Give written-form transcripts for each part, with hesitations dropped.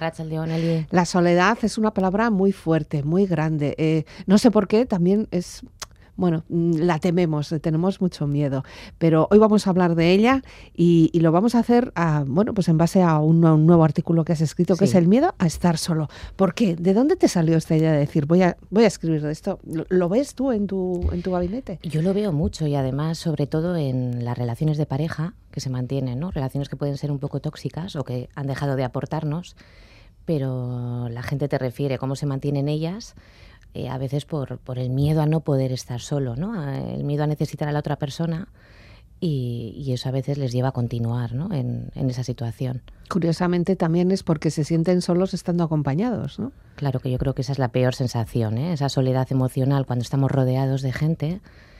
Arratsaldeon, Eli. La soledad es una palabra muy fuerte, muy grande. No sé por qué, también es... Bueno, la tememos, tenemos mucho miedo, pero hoy vamos a hablar de ella y lo vamos a hacer pues en base a un nuevo artículo que has escrito, que es el miedo a estar solo. ¿Por qué? ¿De dónde te salió esta idea de decir voy a escribir de esto? ¿Lo ves tú en tu gabinete? Yo lo veo mucho y además sobre todo en las relaciones de pareja que se mantienen, ¿no? Relaciones que pueden ser un poco tóxicas o que han dejado de aportarnos, pero la gente te refiere cómo se mantienen ellas. A veces por el miedo a no poder estar solo, ¿no? El miedo a necesitar a la otra persona y eso a veces les lleva a continuar, ¿no? en esa situación. Curiosamente también es porque se sienten solos estando acompañados, ¿no? Claro, que yo creo que esa es la peor sensación, ¿eh? Esa soledad emocional cuando estamos rodeados de gente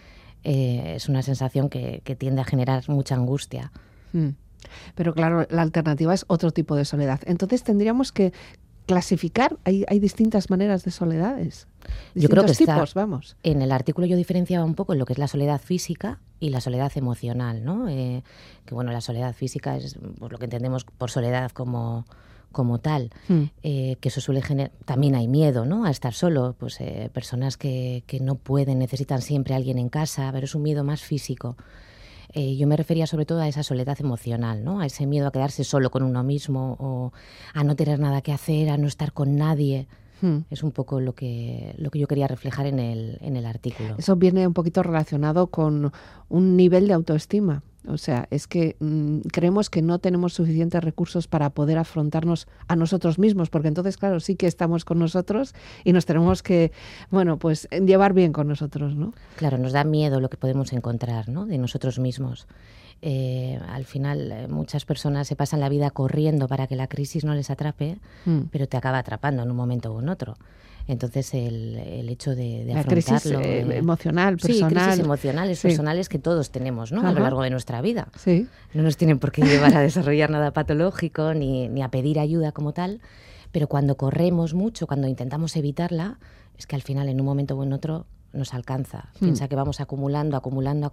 es una sensación que tiende a generar mucha angustia. Pero claro, la alternativa es otro tipo de soledad. Entonces tendríamos que clasificar, hay distintas maneras de soledades. Yo creo que tipos, vamos. En el artículo yo diferenciaba un poco en lo que es la soledad física y la soledad emocional, ¿no? Que bueno, la soledad física es pues, lo que entendemos por soledad como tal, que eso suele generar, también hay miedo, ¿no? A estar solo, pues personas que no pueden, necesitan siempre a alguien en casa, pero es un miedo más físico. Yo me refería sobre todo a esa soledad emocional, ¿no? A ese miedo a quedarse solo con uno mismo o a no tener nada que hacer, a no estar con nadie. Es un poco lo que yo quería reflejar en el artículo. Eso viene un poquito relacionado con un nivel de autoestima. O sea, es que creemos que no tenemos suficientes recursos para poder afrontarnos a nosotros mismos, porque entonces, claro, sí que estamos con nosotros y nos tenemos que, bueno, pues llevar bien con nosotros, ¿no? Claro, nos da miedo lo que podemos encontrar, ¿no? De nosotros mismos. Al final, muchas personas se pasan la vida corriendo para que la crisis no les atrape, pero te acaba atrapando en un momento u en otro. Entonces, el hecho de la afrontarlo... crisis emocional, personal... Sí, crisis emocionales, personales que todos tenemos, ¿no? A lo largo de nuestra vida. Sí. No nos tienen por qué llevar a desarrollar nada patológico ni a pedir ayuda como tal, pero cuando corremos mucho, cuando intentamos evitarla, es que al final, en un momento u en otro, nos alcanza. Piensa que vamos acumulando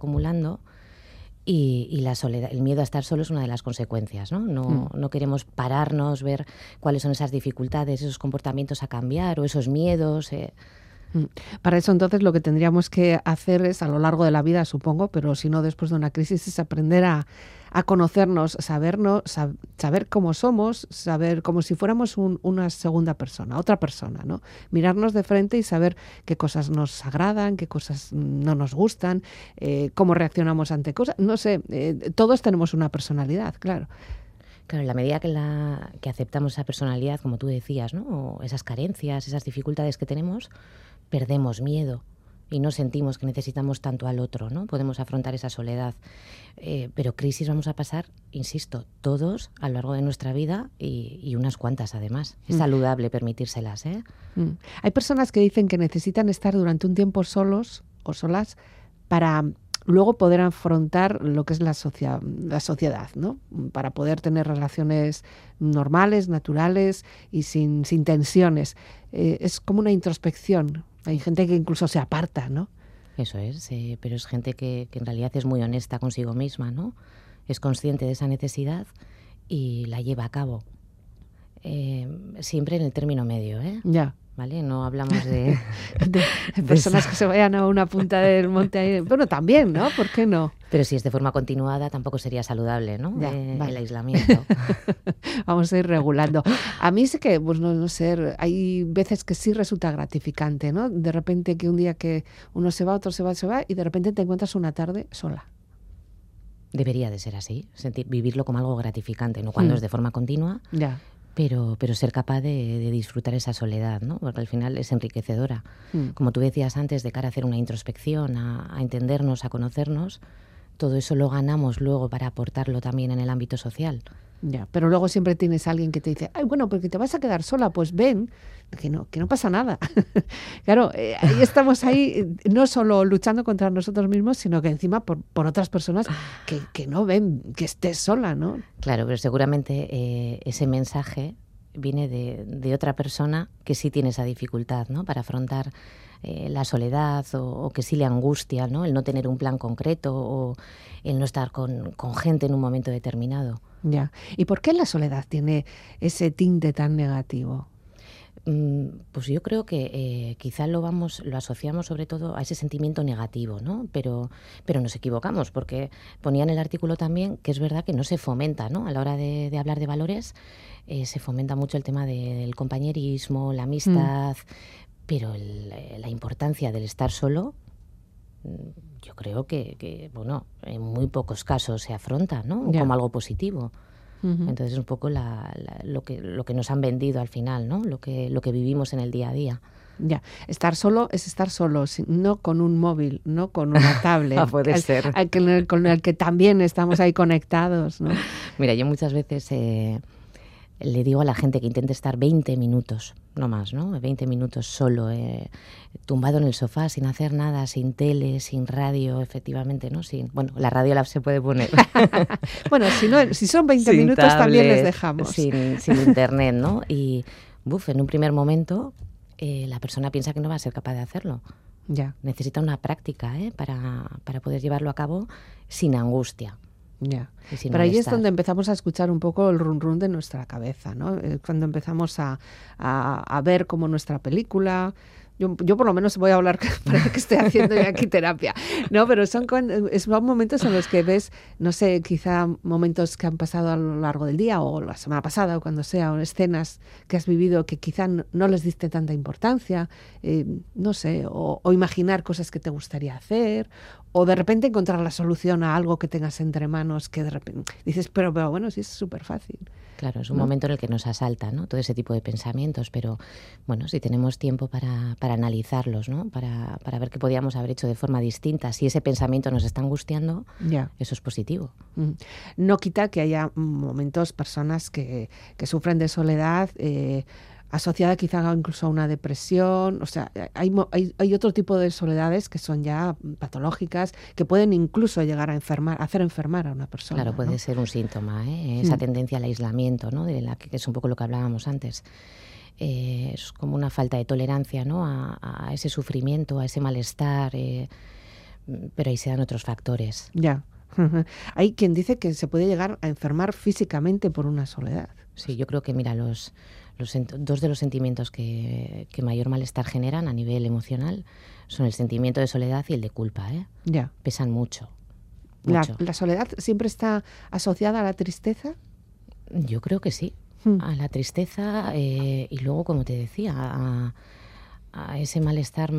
y la soledad, el miedo a estar solo es una de las consecuencias, ¿no? No queremos pararnos, ver cuáles son esas dificultades, esos comportamientos a cambiar o esos miedos. Para eso entonces lo que tendríamos que hacer es a lo largo de la vida, supongo, pero si no después de una crisis, es aprender a conocernos, saber cómo somos, saber como si fuéramos una segunda persona, otra persona, ¿no? Mirarnos de frente y saber qué cosas nos agradan, qué cosas no nos gustan, cómo reaccionamos ante cosas. No sé, todos tenemos una personalidad, claro. Claro, en la medida que aceptamos esa personalidad, como tú decías, ¿no? O esas carencias, esas dificultades que tenemos, perdemos miedo y no sentimos que necesitamos tanto al otro, ¿no? Podemos afrontar esa soledad. Pero crisis vamos a pasar, insisto, todos a lo largo de nuestra vida y unas cuantas además. Es saludable permitírselas, ¿eh? Hay personas que dicen que necesitan estar durante un tiempo solos o solas para luego poder afrontar lo que es la sociedad, ¿no? Para poder tener relaciones normales, naturales y sin tensiones. Es como una introspección. Hay gente que incluso se aparta, ¿no? Eso es, pero es gente que en realidad es muy honesta consigo misma, ¿no? Es consciente de esa necesidad y la lleva a cabo. Siempre en el término medio, ¿eh? Ya. ¿Vale? No hablamos de personas que se vayan a una punta del monte ahí. Bueno, también, ¿no? ¿Por qué no? Pero si es de forma continuada tampoco sería saludable, ¿no? Ya, vale. El aislamiento. Vamos a ir regulando. A mí sí que, pues no sé, hay veces que sí resulta gratificante, ¿no? De repente que un día que uno se va, otro se va y de repente te encuentras una tarde sola. Debería de ser así, vivirlo como algo gratificante, no cuando es de forma continua. Ya. Pero ser capaz de disfrutar esa soledad, ¿no? Porque al final es enriquecedora. Como tú decías antes, de cara a hacer una introspección, a entendernos, a conocernos, todo eso lo ganamos luego para aportarlo también en el ámbito social. Ya, pero luego siempre tienes a alguien que te dice, ay, bueno, porque te vas a quedar sola, pues ven, que no pasa nada. Claro, ahí estamos no solo luchando contra nosotros mismos, sino que encima por otras personas que no ven que estés sola, ¿no? Claro, pero seguramente ese mensaje viene de otra persona que sí tiene esa dificultad, ¿no? Para afrontar la soledad o que sí le angustia, ¿no? El no tener un plan concreto o el no estar con gente en un momento determinado. Ya. ¿Y por qué la soledad tiene ese tinte tan negativo? Pues yo creo que quizá lo asociamos sobre todo a ese sentimiento negativo, ¿no? Pero nos equivocamos, porque ponía en el artículo también que es verdad que no se fomenta, ¿no? A la hora de hablar de valores, se fomenta mucho el tema del compañerismo, la amistad, pero la importancia del estar solo, yo creo que bueno, en muy pocos casos se afronta, ¿no? Como algo positivo. Entonces es un poco lo que nos han vendido al final, ¿no? Lo que vivimos en el día a día. Ya, estar solo es estar solo, no con un móvil, no con una tablet. Puede ser. Con el que también estamos ahí conectados, ¿no? Mira, yo muchas veces le digo a la gente que intente estar 20 minutos, no más, ¿no? 20 minutos solo, tumbado en el sofá, sin hacer nada, sin tele, sin radio, efectivamente, ¿no? Bueno, la radio la se puede poner. Bueno, si son 20 sin minutos tablet, también les dejamos. Sin internet, ¿no? Y, en un primer momento la persona piensa que no va a ser capaz de hacerlo. Ya. Necesita una práctica, para poder llevarlo a cabo sin angustia. Ya. Pero ahí es donde empezamos a escuchar un poco el run run de nuestra cabeza, ¿no? Cuando empezamos a ver como nuestra película. Yo por lo menos voy a hablar, parece que estoy haciendo ya aquí terapia, ¿no? Pero son momentos en los que ves, no sé, quizá momentos que han pasado a lo largo del día o la semana pasada o cuando sea, o escenas que has vivido que quizá no les diste tanta importancia, no sé, o imaginar cosas que te gustaría hacer, o de repente encontrar la solución a algo que tengas entre manos que de repente dices, pero bueno, sí es súper fácil. Claro, es un momento en el que nos asalta, ¿no? Todo ese tipo de pensamientos, pero bueno, si tenemos tiempo para analizarlos, ¿no? Para ver qué podíamos haber hecho de forma distinta, si ese pensamiento nos está angustiando, eso es positivo. No quita que haya momentos, personas que sufren de soledad, asociada quizá incluso a una depresión, o sea, hay otro tipo de soledades que son ya patológicas, que pueden incluso llegar a hacer enfermar a una persona. Claro, puede ser un síntoma, esa tendencia al aislamiento, ¿no? Que es un poco lo que hablábamos antes. Es como una falta de tolerancia, ¿no? a ese sufrimiento, a ese malestar, pero ahí se dan otros factores. Ya. Hay quien dice que se puede llegar a enfermar físicamente por una soledad. Sí, yo creo que, mira, dos de los sentimientos que mayor malestar generan a nivel emocional son el sentimiento de soledad y el de culpa, Ya. Pesan mucho. ¿La soledad siempre está asociada a la tristeza? Yo creo que sí, a la tristeza y luego, como te decía, a ese malestar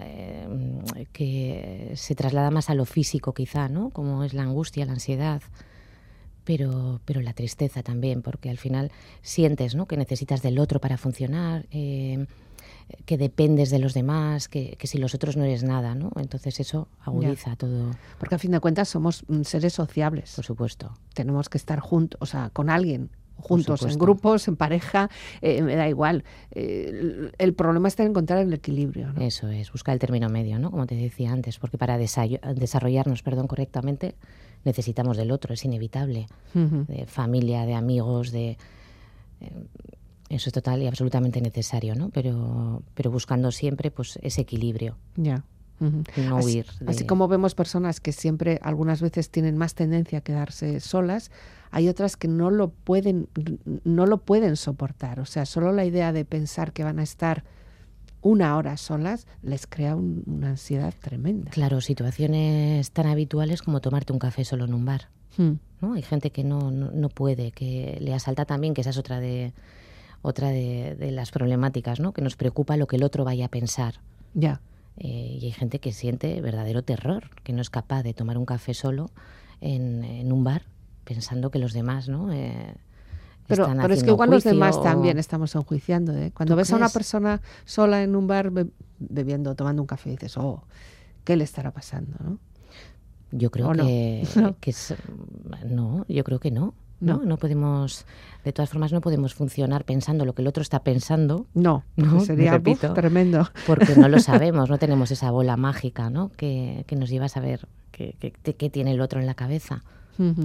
que se traslada más a lo físico quizá, ¿no? Como es la angustia, la ansiedad. Pero la tristeza también, porque al final sientes, ¿no? Que necesitas del otro para funcionar, que dependes de los demás, que si los otros no eres nada, ¿no? Entonces eso agudiza todo. Porque a fin de cuentas somos seres sociables. Por supuesto. Tenemos que estar juntos, o sea, con alguien, juntos, en grupos, en pareja, me da igual. El problema está en encontrar el equilibrio, ¿no? Eso es, buscar el término medio, ¿no? Como te decía antes, porque para desarrollarnos, correctamente, necesitamos del otro, es inevitable. De familia, de amigos, eso es total y absolutamente necesario, ¿no? Pero buscando siempre pues ese equilibrio. Ya. No huir. Así como vemos personas que siempre, algunas veces tienen más tendencia a quedarse solas, hay otras que no lo pueden soportar. O sea, solo la idea de pensar que van a estar una hora solas les crea una ansiedad tremenda. Claro, situaciones tan habituales como tomarte un café solo en un bar, ¿no? Hay gente que no puede, que le asalta también, que esa es otra de las problemáticas, ¿no? Que nos preocupa lo que el otro vaya a pensar. Ya. Y hay gente que siente verdadero terror, que no es capaz de tomar un café solo en un bar, pensando que los demás, ¿no? Pero es que igual los demás también estamos enjuiciando, ¿eh? Cuando ves crees? a una persona sola en un bar bebiendo, tomando un café, dices, ¿qué le estará pasando, no? Yo creo que no, yo creo que no. No podemos, de todas formas, no podemos funcionar pensando lo que el otro está pensando. No, sería tremendo. Porque no lo sabemos, no tenemos esa bola mágica, ¿no? Que nos lleva a saber qué tiene el otro en la cabeza.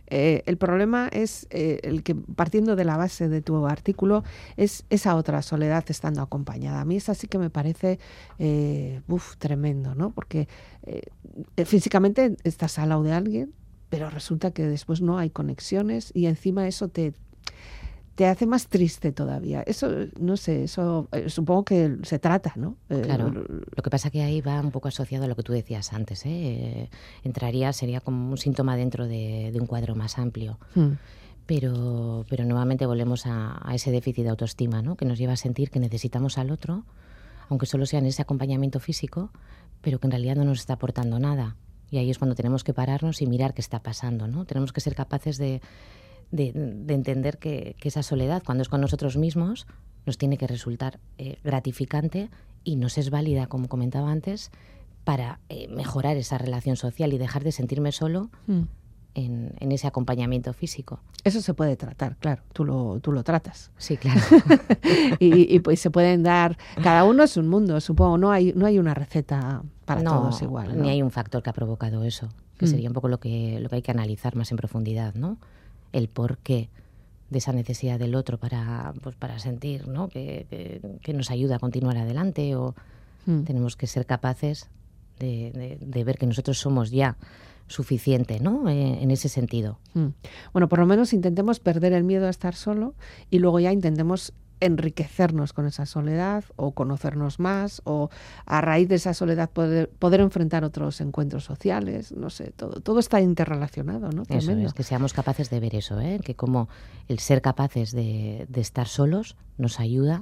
El problema es el que, partiendo de la base de tu artículo, es esa otra soledad estando acompañada. A mí esa sí que me parece tremendo, ¿no? Porque físicamente estás al lado de alguien, pero resulta que después no hay conexiones y encima eso te hace más triste todavía. Eso, no sé, eso supongo que se trata, ¿no? Claro, lo que pasa que ahí va un poco asociado a lo que tú decías antes, ¿eh? Sería como un síntoma dentro de un cuadro más amplio. Pero nuevamente volvemos a ese déficit de autoestima, ¿no? Que nos lleva a sentir que necesitamos al otro, aunque solo sea en ese acompañamiento físico, pero que en realidad no nos está aportando nada. Y ahí es cuando tenemos que pararnos y mirar qué está pasando, ¿no? Tenemos que ser capaces de entender que esa soledad, cuando es con nosotros mismos, nos tiene que resultar gratificante y nos es válida, como comentaba antes, para mejorar esa relación social y dejar de sentirme solo en ese acompañamiento físico. Eso se puede tratar, claro, tú lo tratas. Sí, claro. y pues se pueden dar, cada uno es un mundo, supongo, no hay una receta para todos igual, ¿no? Ni hay un factor que ha provocado eso, que sería un poco lo que hay que analizar más en profundidad, ¿no? El porqué de esa necesidad del otro para sentir, ¿no? que nos ayuda a continuar adelante, o tenemos que ser capaces de ver que nosotros somos ya suficiente, ¿no? En ese sentido. Bueno, por lo menos intentemos perder el miedo a estar solo y luego ya intentemos enriquecernos con esa soledad o conocernos más, o a raíz de esa soledad poder enfrentar otros encuentros sociales, no sé, todo está interrelacionado, ¿no? Eso es, que seamos capaces de ver eso, que como el ser capaces de estar solos nos ayuda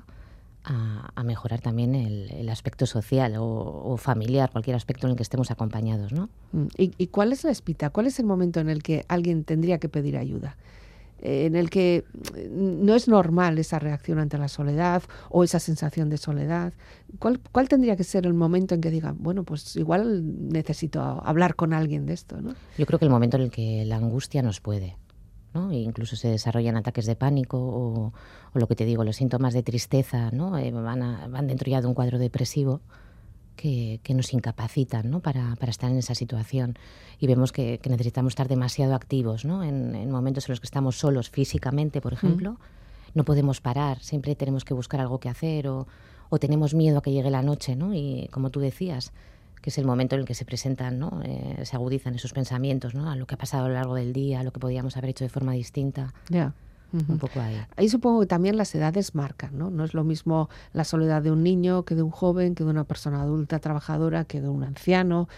a mejorar también el aspecto social o familiar, cualquier aspecto en el que estemos acompañados, ¿no? ¿Y cuál es la espita? ¿Cuál es el momento en el que alguien tendría que pedir ayuda? En el que no es normal esa reacción ante la soledad o esa sensación de soledad. ¿Cuál tendría que ser el momento en que digan, bueno, pues igual necesito hablar con alguien de esto, ¿no? Yo creo que el momento en el que la angustia nos puede, ¿no? E incluso se desarrollan ataques de pánico o lo que te digo, los síntomas de tristeza, ¿no? Van dentro ya de un cuadro depresivo que nos incapacitan, ¿no? para estar en esa situación, y vemos que necesitamos estar demasiado activos, ¿no? En momentos en los que estamos solos físicamente, por ejemplo, no podemos parar, siempre tenemos que buscar algo que hacer, o tenemos miedo a que llegue la noche, ¿no? Y como tú decías, que es el momento en el que se presentan, ¿no? Se agudizan esos pensamientos, ¿no? A lo que ha pasado a lo largo del día, a lo que podíamos haber hecho de forma distinta. Ya. Un poco ahí. Ahí supongo que también las edades marcan, ¿no? No es lo mismo la soledad de un niño que de un joven, que de una persona adulta trabajadora, que de un anciano.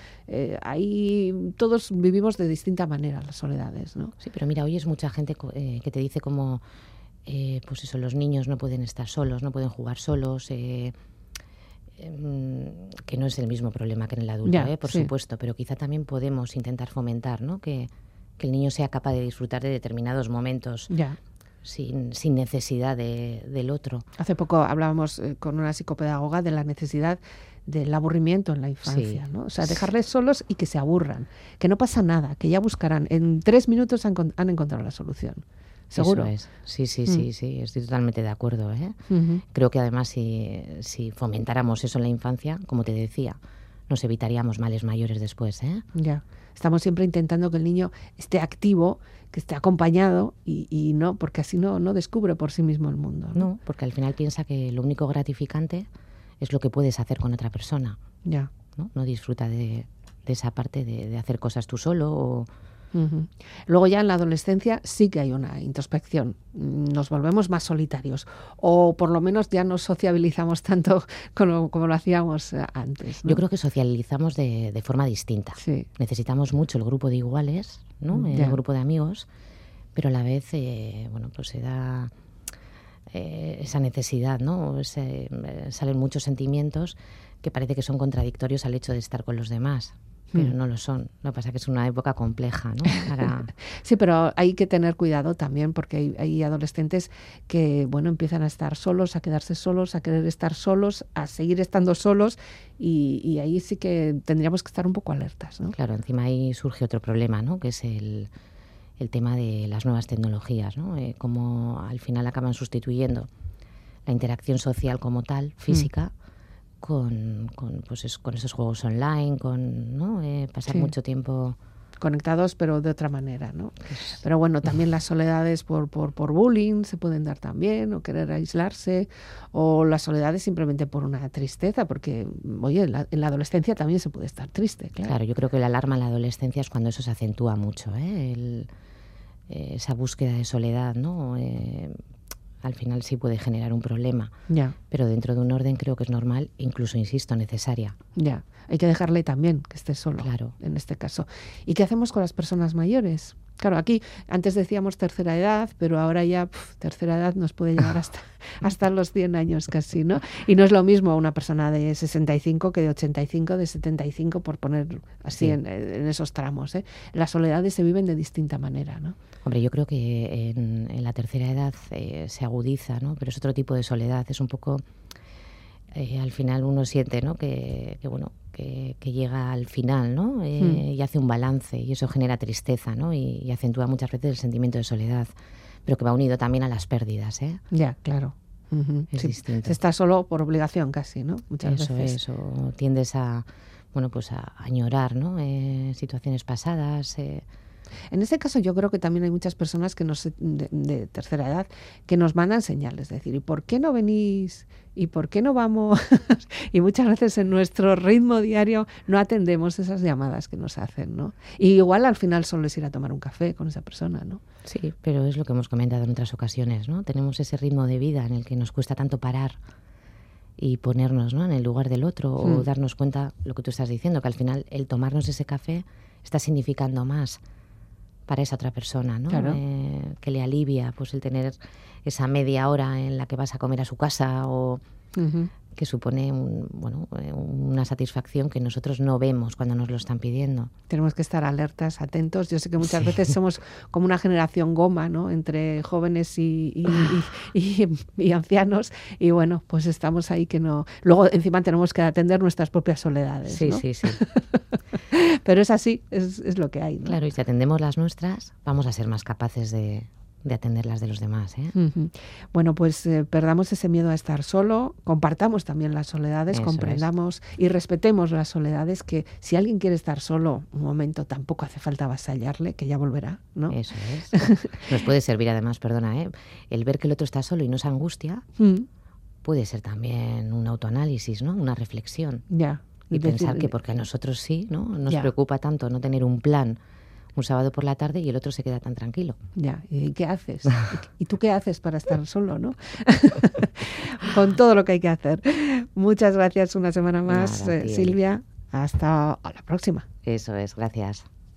Ahí todos vivimos de distinta manera las soledades, ¿no? Sí, pero mira, hoy es mucha gente que te dice como, pues eso, los niños no pueden estar solos, no pueden jugar solos, que no es el mismo problema que en el adulto, por supuesto, pero quizá también podemos intentar fomentar, ¿no? Que el niño sea capaz de disfrutar de determinados momentos. Ya. Sin necesidad del otro. Hace poco hablábamos con una psicopedagoga de la necesidad del aburrimiento en la infancia, ¿no? O sea, dejarles solos y que se aburran, que no pasa nada, que ya buscarán. En 3 minutos han encontrado la solución. ¿Seguro? Eso es. Sí, estoy totalmente de acuerdo, ¿eh? Creo que además si fomentáramos eso en la infancia, como te decía, nos evitaríamos males mayores después, ¿eh? Ya. Estamos siempre intentando que el niño esté activo, que esté acompañado y no, porque así no descubre por sí mismo el mundo, ¿no? No, porque al final piensa que lo único gratificante es lo que puedes hacer con otra persona. Ya. No disfruta de esa parte de hacer cosas tú solo o... Luego ya en la adolescencia sí que hay una introspección, nos volvemos más solitarios o por lo menos ya no sociabilizamos tanto como lo hacíamos antes, ¿no? Yo creo que socializamos de forma distinta. Sí. Necesitamos mucho el grupo de iguales, ¿no? El grupo de amigos, pero a la vez pues se da esa necesidad, ¿no? Salen muchos sentimientos que parece que son contradictorios al hecho de estar con los demás. Pero no lo son. Lo que pasa es que es una época compleja, ¿no? Sí, pero hay que tener cuidado también porque hay adolescentes que, bueno, empiezan a estar solos, a quedarse solos, a querer estar solos, a seguir estando solos y ahí sí que tendríamos que estar un poco alertas, ¿no? Claro, encima ahí surge otro problema, ¿no? Que es el tema de las nuevas tecnologías, ¿no? Cómo al final acaban sustituyendo la interacción social como tal, física, con esos juegos online, con pasar mucho tiempo conectados pero de otra manera, ¿no? Pero bueno, también las soledades por bullying se pueden dar también, o querer aislarse, o las soledades simplemente por una tristeza, porque, oye, en la adolescencia también se puede estar triste, claro. Claro, yo creo que la alarma en la adolescencia es cuando eso se acentúa mucho, esa búsqueda de soledad, ¿no? Al final sí puede generar un problema, pero dentro de un orden creo que es normal, incluso, insisto, necesaria. Ya, hay que dejarle también que esté solo, claro, en este caso. ¿Y qué hacemos con las personas mayores? Claro, aquí antes decíamos tercera edad, pero ahora ya tercera edad nos puede llegar hasta los 100 años casi, ¿no? Y no es lo mismo una persona de 65 que de 85, de 75, por poner así en esos tramos, ¿eh? Las soledades se viven de distinta manera, ¿no? Hombre, yo creo que en la tercera edad se agudiza, ¿no? Pero es otro tipo de soledad, es un poco... al final uno siente, ¿no? que llega al final, ¿no? Y hace un balance, y eso genera tristeza, ¿no? Y acentúa muchas veces el sentimiento de soledad, pero que va unido también a las pérdidas, ¿eh? Ya, claro. Es distinto. Se está solo por obligación casi, ¿no? Muchas veces. Eso, tiendes a añorar, ¿no? Situaciones pasadas. En este caso yo creo que también hay muchas personas que de tercera edad que nos mandan señales, es decir, ¿y por qué no venís? ¿Y por qué no vamos? Y muchas veces en nuestro ritmo diario no atendemos esas llamadas que nos hacen, ¿no? Y igual al final solo es ir a tomar un café con esa persona, ¿no? Sí, pero es lo que hemos comentado en otras ocasiones, ¿no? Tenemos ese ritmo de vida en el que nos cuesta tanto parar y ponernos, ¿no?, en el lugar del otro, o darnos cuenta, lo que tú estás diciendo, que al final el tomarnos ese café está significando más para esa otra persona, ¿no? Claro. Que le alivia pues el tener esa media hora en la que vas a comer a su casa, o que supone una satisfacción que nosotros no vemos cuando nos lo están pidiendo. Tenemos que estar alertas, atentos. Yo sé que muchas veces somos como una generación goma, ¿no? Entre jóvenes y ancianos, y bueno, pues estamos ahí que no... Luego encima tenemos que atender nuestras propias soledades, sí, ¿no? Sí. Pero es así, es lo que hay, ¿no? Claro, y si atendemos las nuestras, vamos a ser más capaces de atender las de los demás, ¿eh? Bueno, pues perdamos ese miedo a estar solo, compartamos también las soledades, Eso comprendamos y respetemos las soledades, que si alguien quiere estar solo un momento tampoco hace falta avasallarle, que ya volverá, ¿no? Eso es. Nos puede servir además, perdona, el ver que el otro está solo y no se angustia, puede ser también un autoanálisis, ¿no? Una reflexión. Ya. Y pensar que porque a nosotros sí, ¿no? Nos preocupa tanto no tener un plan un sábado por la tarde y el otro se queda tan tranquilo. Ya, ¿y qué haces? ¿Y tú qué haces para estar solo, no? Con todo lo que hay que hacer. Muchas gracias una semana más, Silvia. Hasta la próxima. Eso es, gracias.